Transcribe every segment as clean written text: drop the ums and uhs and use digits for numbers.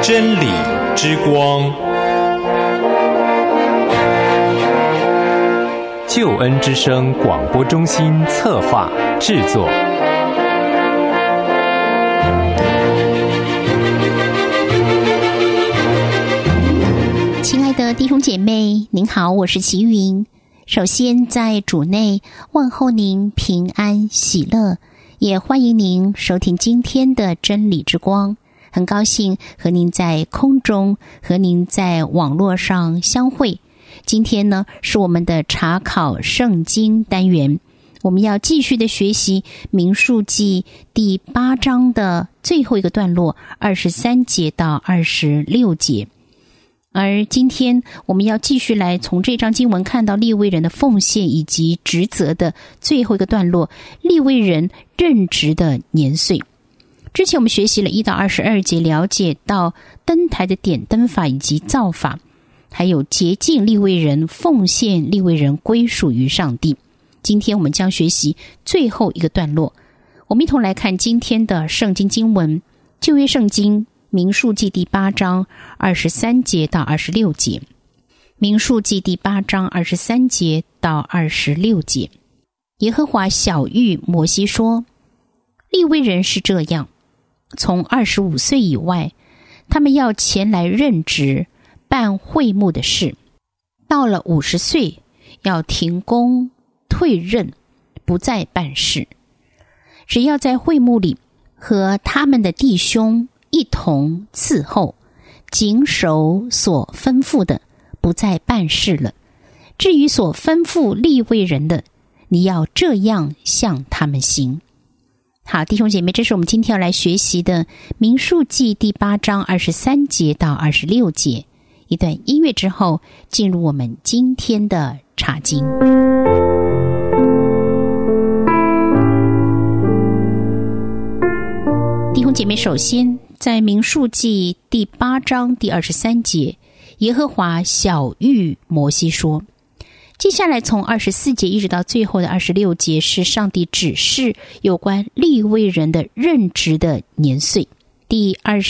真理之光，救恩之声广播中心策划制作。 亲爱的弟兄姐妹，您好，我是齐云。首先在主内问候您平安喜乐，也欢迎您收听今天的真理之光。很高兴和您在空中和您在网络上相会。今天呢是我们的查考圣经单元，我们要继续的学习民数记第8章的最后一个段落23节到26节。而今天我们要继续来从这章经文看到利未人的奉献以及职责的最后一个段落，利未人任职的年岁。之前我们学习了1到22节，了解到灯台的点灯法以及造法，还有洁净利未人、奉献利未人归属于上帝。今天我们将学习最后一个段落，我们一同来看今天的圣经经文，旧约圣经民数记第8章23节到26节。民数记第8章23节到26节。耶和华晓谕摩西说，利未人是这样，从25岁以外，他们要前来任职，办会幕的事。到了50岁，要停工退任，不再办事。只要在会幕里和他们的弟兄一同伺候，谨守所吩咐的，不再办事了。至于所吩咐利未人的，你要这样向他们行。好，弟兄姐妹，这是我们今天要来学习的民数记第8章23节到26节。一段音乐之后，进入我们今天的查经。弟兄姐妹，首先在民数记第8章第23节，耶和华晓谕摩西说。接下来从24节一直到最后的26节，是上帝指示有关利未人的任职的年岁。第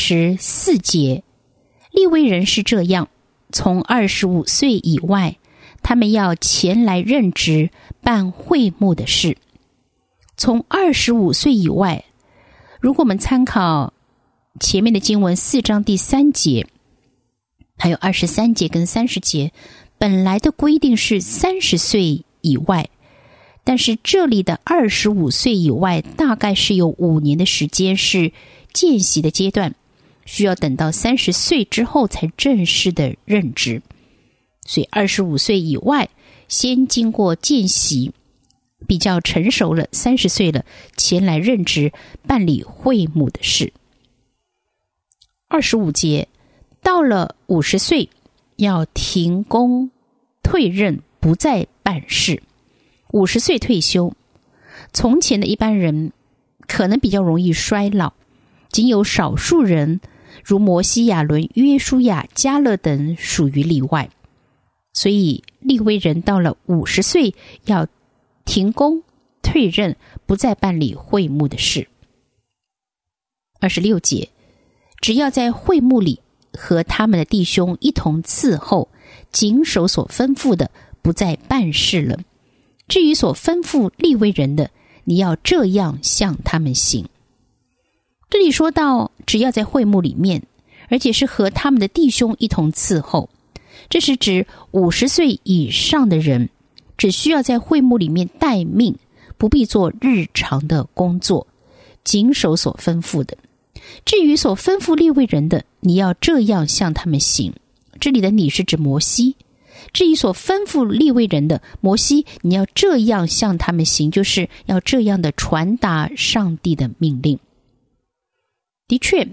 24节，利未人是这样，从25岁以外，他们要前来任职，办会幕的事。从25岁以外，如果我们参考前面的经文4章第3节，还有23节跟30节，本来的规定是30岁以外，但是这里的25岁以外，大概是有5年的时间是见习的阶段，需要等到30岁之后才正式的任职。所以25岁以外，先经过见习，比较成熟了，30岁了，前来任职，办理会幕的事。25节，到了50岁，要停工退任，不再办事。50岁退休，从前的一般人可能比较容易衰老，仅有少数人如摩西、亚伦、约书亚、迦勒等属于例外。所以利未人到了50岁要停工退任，不再办理会幕的事。26节，只要在会幕里和他们的弟兄一同伺候，谨守所吩咐的，不再办事了。至于所吩咐利未人的，你要这样向他们行。这里说到只要在会幕里面，而且是和他们的弟兄一同伺候，这是指50岁以上的人只需要在会幕里面待命，不必做日常的工作，谨守所吩咐的。至于所吩咐利未人的，你要这样向他们行。这里的你是指摩西。至于所吩咐利未人的，摩西你要这样向他们行，就是要这样的传达上帝的命令。的确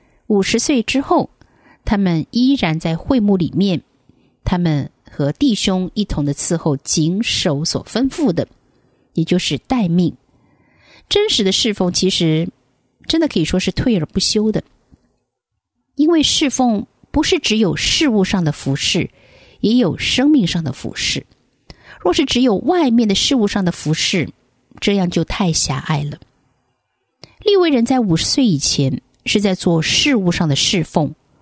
50岁之后，他们依然在会幕里面，他们和弟兄一同的伺候，谨守所吩咐的，也就是待命。真实的侍奉其实真的可以说是退而不休的，因为侍奉不是只有事务上的服事，也有生命上的服事。若是只有外面的事物上的服事，这样就太狭隘了。利未人在50岁以前是在做事务上的侍奉，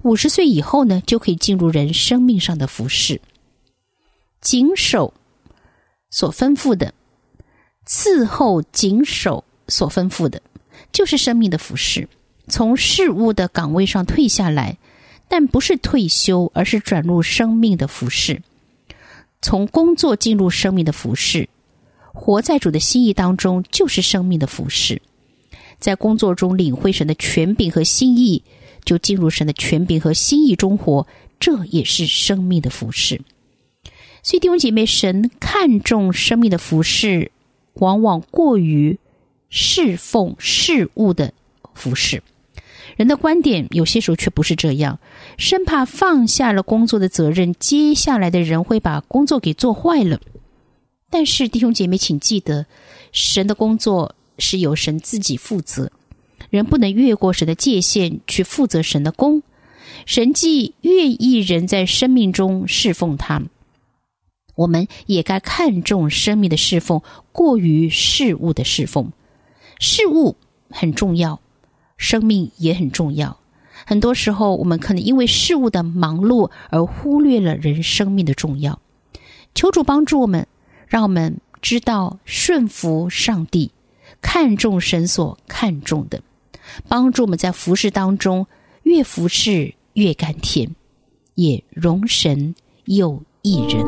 50岁以后呢，就可以进入人生命上的服事。谨守所吩咐的，伺候谨守所吩咐的，就是生命的服事。从事务的岗位上退下来，但不是退休，而是转入生命的服事。从工作进入生命的服事，活在主的心意当中，就是生命的服事。在工作中领会神的权柄和心意，就进入神的权柄和心意中活，这也是生命的服事。所以弟兄姐妹，神看重生命的服事，往往过于侍奉事物的服事。人的观点有些时候却不是这样，生怕放下了工作的责任，接下来的人会把工作给做坏了。但是弟兄姐妹，请记得，神的工作是由神自己负责，人不能越过神的界限去负责神的工。神既愿意人在生命中侍奉他，我们也该看重生命的侍奉，过于事物的侍奉。事物很重要，生命也很重要。很多时候我们可能因为事物的忙碌而忽略了人生命的重要。求主帮助我们，让我们知道顺服上帝，看重神所看重的，帮助我们在服事当中越服事越甘甜，也荣神又益人。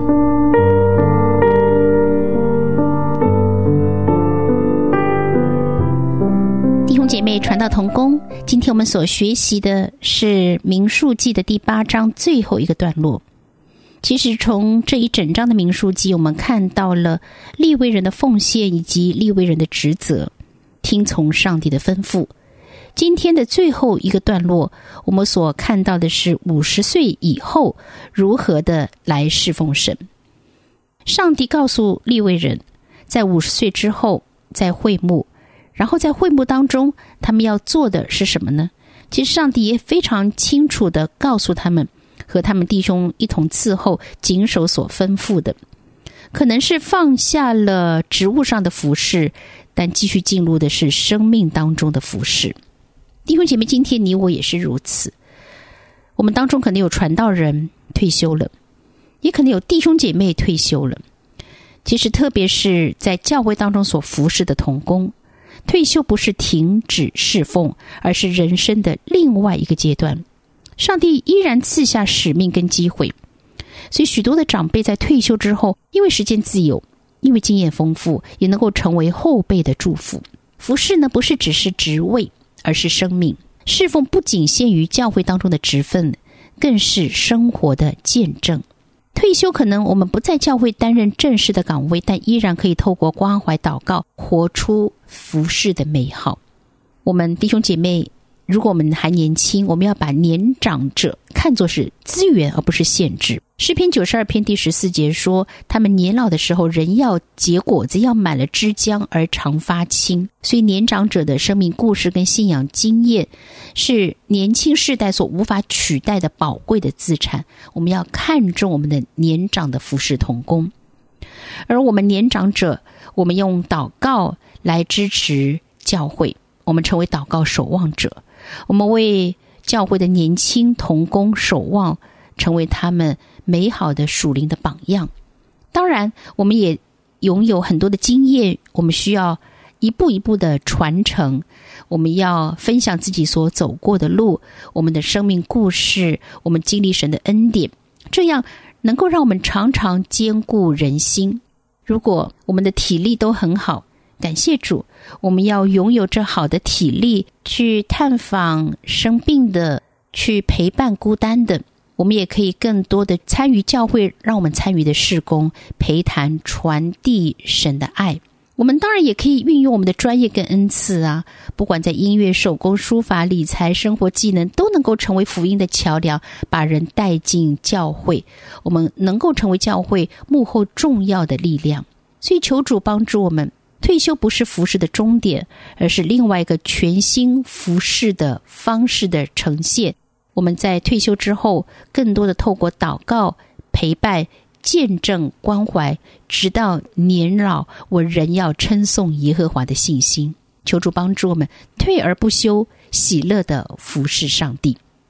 弟兄姐妹，传道同工，今天我们所学习的是民数记的第8章最后一个段落。其实从这一整章的民数记，我们看到了利未人的奉献以及利未人的职责，听从上帝的吩咐。今天的最后一个段落，我们所看到的是50岁以后如何的来侍奉神。上帝告诉利未人，在50岁之后在会幕，然后在会幕当中他们要做的是什么呢？其实上帝也非常清楚地告诉他们，和他们弟兄一同伺候，谨守所吩咐的。可能是放下了职务上的服事，但继续进入的是生命当中的服事。弟兄姐妹，今天你我也是如此。我们当中可能有传道人退休了，也可能有弟兄姐妹退休了。其实特别是在教会当中所服侍的同工，退休不是停止侍奉，而是人生的另外一个阶段。上帝依然赐下使命跟机会，所以许多的长辈在退休之后，因为时间自由，因为经验丰富，也能够成为后辈的祝福。服侍呢，不是只是职位，而是生命。侍奉不仅限于教会当中的职分，更是生活的见证。退休可能我们不在教会担任正式的岗位，但依然可以透过关怀祷告，活出服侍的美好。我们弟兄姐妹，如果我们还年轻，我们要把年长者看作是资源，而不是限制。诗篇92篇第14节说，他们年老的时候，人要结果子，要满了枝浆而常发青。所以年长者的生命故事跟信仰经验是年轻世代所无法取代的宝贵的资产。我们要看重我们的年长的服侍同工。而我们年长者，我们用祷告来支持教会，我们成为祷告守望者，我们为教会的年轻同工守望，成为他们美好的属灵的榜样。当然我们也拥有很多的经验，我们需要一步一步的传承，我们要分享自己所走过的路，我们的生命故事，我们经历神的恩典，这样能够让我们常常坚固人心。如果我们的体力都很好，感谢主，我们要拥有这好的体力，去探访生病的，去陪伴孤单的。我们也可以更多的参与教会让我们参与的事工，陪谈传递神的爱。我们当然也可以运用我们的专业跟恩赐啊，不管在音乐、手工、书法、理财、生活技能，都能够成为福音的桥梁，把人带进教会。我们能够成为教会幕后重要的力量。所以求主帮助我们，退休不是服侍的终点，而是另外一个全新服侍的方式的呈现。我们在退休之后，更多的透过祷告、陪伴、见证、关怀，直到年老，我仍要称颂耶和华的信心。求主帮助我们退而不休，喜乐的服侍上帝。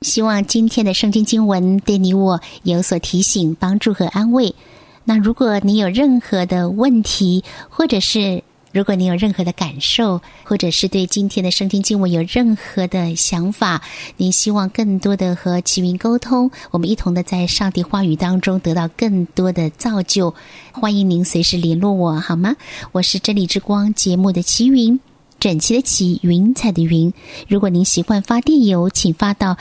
希望今天的圣经经文对你我有所提醒、帮助和安慰。那如果你有任何的问题，或者是如果你有任何的感受，或者是对今天的圣经经文有任何的想法，你希望更多的和齐云沟通，我们一同的在上帝话语当中得到更多的造就，欢迎您随时联络我，好吗？我是真理之光节目的齐云，整齐的齐，云彩的云。如果您习惯发电邮，请发到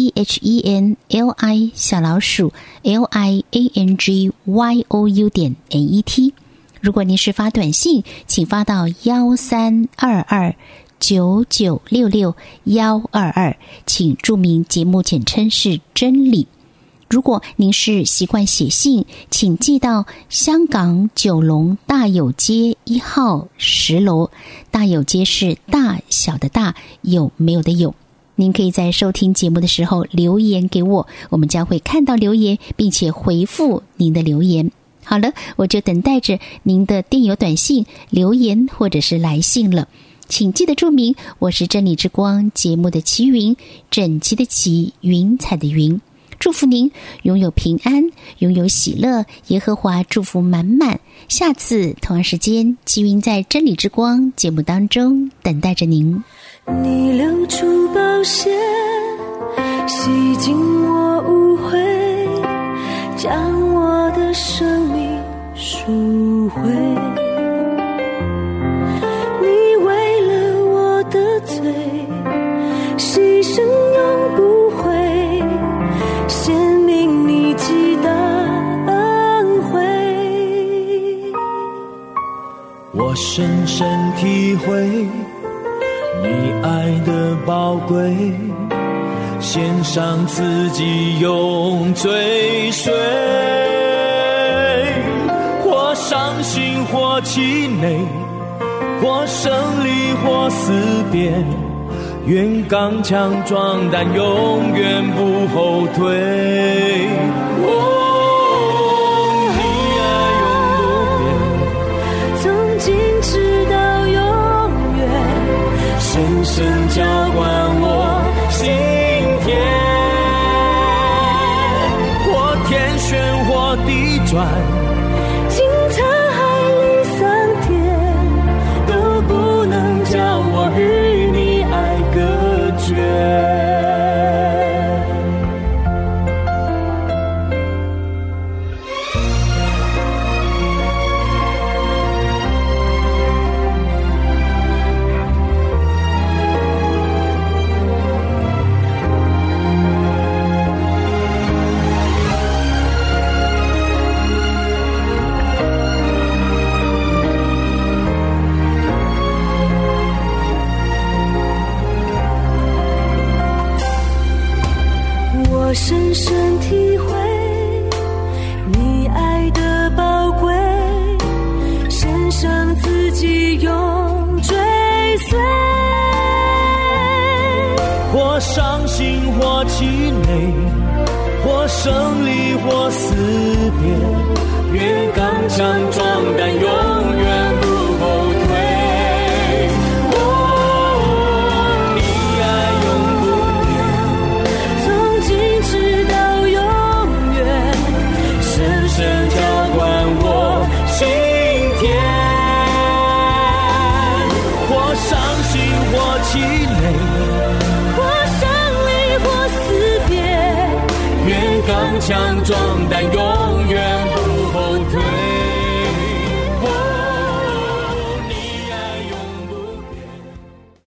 ZHENLI_LIANGYOU.net。如果您是发短信，请发到1322996622，请注明节目简称是真理。如果您是习惯写信，请寄到香港九龙大有街1号10楼，大有街是大小的大，有没有的有。您可以在收听节目的时候留言给我，我们将会看到留言，并且回复您的留言。好了，我就等待着您的电邮、短信、留言或者是来信了。请记得注明，我是真理之光节目的齐云，整齐的齐，云彩的云。祝福您拥有平安，拥有喜乐，耶和华祝福满满。下次同样时间，齐云在真理之光节目当中等待着您。 你流出宝血，洗净我污秽，将我的生命赎回。你为了我的罪牺牲永不悔，显明你极大恩惠。 我深深体会你爱的宝贵，献上自己永追随，或伤心或气馁，或胜利或思辨，愿刚强壮胆，永远不后退。你爱永不变， 从今直到永远， 深深浇灌我心田，或天旋或地转， 经沧海里桑田， 都不能将我与你爱隔绝。 我深深体会你爱的宝贵，献上自己永追随， 或伤心或气馁，或胜利或思辨，愿刚强壮胆，永远不后退。你爱永不变， 从今直到永远， 深深浇灌我心田，或伤心或气馁， 或胜利或思辨， 愿刚强壮胆，永远不后退。